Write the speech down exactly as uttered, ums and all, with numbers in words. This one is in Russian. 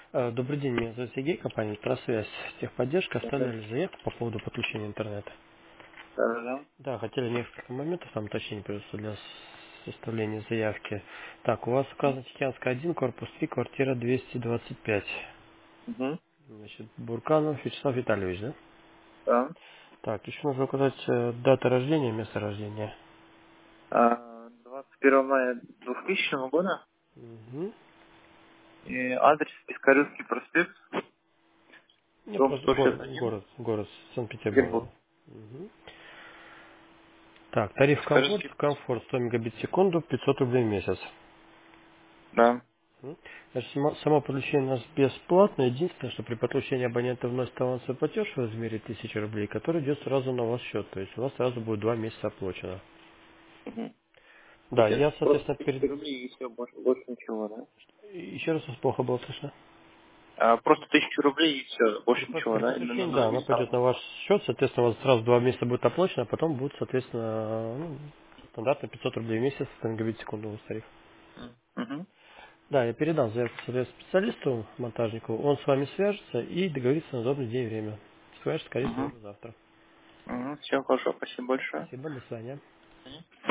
Э, Добрый день, меня зовут Сергей, компания «Просвязь». Техподдержка, Да, оставляли заявку по поводу подключения интернета. да, да. Да, хотели несколько моментов, там уточнение просто для составления заявки. Так, у вас указан Тихоянская один, корпус три, квартира двести двадцать пять. Угу. Значит, Бурканов Вячеслав Витальевич, да? Да. Так, еще нужно указать э, дата рождения, место рождения. А, двадцать первого мая двухтысячного года. Угу. И адрес Пискаревский проспект, Ну, дом просто сто шестьдесят город, один, город, город Санкт-Петербург. Петербург. Мгм. Так, тариф комфорт, Пискаревский проспект. комфорт сто мегабит в секунду, пятьсот рублей в месяц. Да. Мгм. Значит, само, само подключение у нас бесплатно. Единственное, что при подключении абонента вносит авансовый платеж в размере тысячи рублей, который идет сразу на ваш счет. То есть у вас сразу будет два месяца оплачено. Угу. Да, я, Получается, просто соответственно, перед... тысяча рублей и все, больше, больше ничего, да? Еще раз вас плохо было слышно. А, просто тысячу рублей и все, При, больше под- ничего, при да? Или подключении, да, нужно она будет пойдет на там? ваш счет, соответственно, у вас сразу два месяца будет оплачено, а потом будет, соответственно, ну, стандартно пятьсот рублей в месяц, сто мегабит в секунду у вас тариф. Угу. Да, я передам заявку соответственно, специалисту, монтажнику, он с вами свяжется и договорится на удобный день и время. Свяжется, скорее всего, Угу. уже завтра. Угу. Все, хорошо, спасибо большое. Спасибо, до свидания.